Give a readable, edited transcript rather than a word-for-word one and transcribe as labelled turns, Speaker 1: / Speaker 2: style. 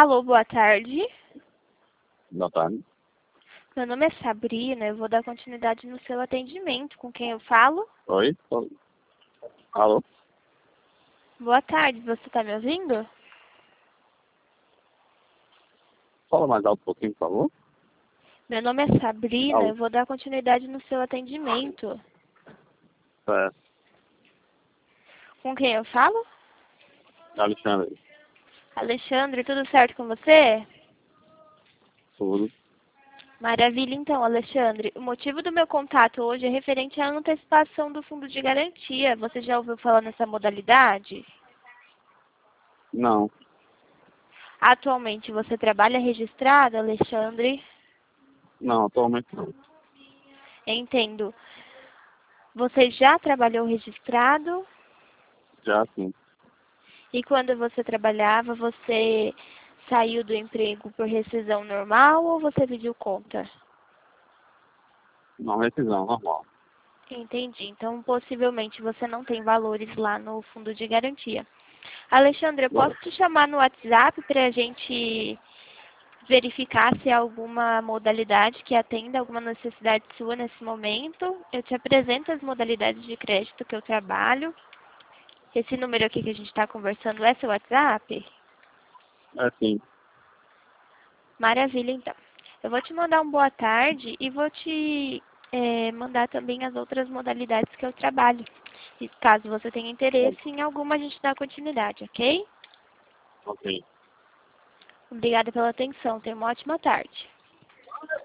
Speaker 1: Alô, boa tarde.
Speaker 2: Boa tarde.
Speaker 1: Meu nome é Sabrina, eu vou dar continuidade no seu atendimento. Com quem eu falo?
Speaker 2: Oi? Alô?
Speaker 1: Boa tarde, você está me ouvindo?
Speaker 2: Fala mais alto um pouquinho, por favor.
Speaker 1: Meu nome é Sabrina, eu
Speaker 2: Alô?
Speaker 1: vou dar continuidade no seu atendimento.
Speaker 2: É,
Speaker 1: Com quem eu falo?
Speaker 2: Alexandre.
Speaker 1: Alexandre, tudo certo com você?
Speaker 2: Tudo.
Speaker 1: Maravilha, então, Alexandre. O motivo do meu contato hoje é referente à antecipação do fundo de garantia. Você já ouviu falar nessa modalidade?
Speaker 2: Não.
Speaker 1: Atualmente você trabalha registrado, Alexandre?
Speaker 2: Não, atualmente não.
Speaker 1: Entendo. Você já trabalhou registrado?
Speaker 2: Já sim.
Speaker 1: E quando você trabalhava, você saiu do emprego por rescisão normal ou você pediu conta?
Speaker 2: Não, rescisão, normal.
Speaker 1: Entendi. Então, possivelmente você não tem valores lá no fundo de garantia. Alexandre, eu posso te chamar no WhatsApp para a gente verificar se há alguma modalidade que atenda alguma necessidade sua nesse momento. Eu te apresento as modalidades de crédito que eu trabalho. Esse número aqui que a gente está conversando é seu WhatsApp?
Speaker 2: É sim.
Speaker 1: Maravilha, então. Eu vou te mandar um boa tarde e vou te mandar também as outras modalidades que eu trabalho. E caso você tenha interesse em alguma, a gente dá continuidade, ok?
Speaker 2: Ok.
Speaker 1: Obrigada pela atenção. Tenha uma ótima tarde.